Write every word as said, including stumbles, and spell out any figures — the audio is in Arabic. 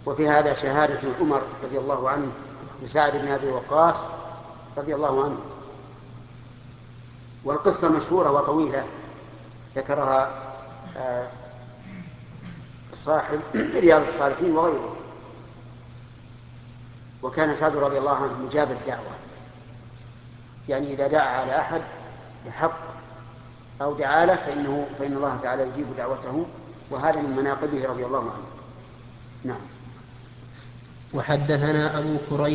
وفي هذا شهادة عمر رضي الله عنه لسعد بن أبي وقاص رضي الله عنه. والقصة مشهورة وطويلة ذكرها صاحب رياض الصالحين وغيره. وكان سعد رضي الله عنه مجاب الدعوة، يعني إذا دعا على أحد بحق أو دعا له فإنه فإن الله تعالى يجيب دعوته، وهذا من مناقبه رضي الله عنه. نعم. وحدثنا أبو كريب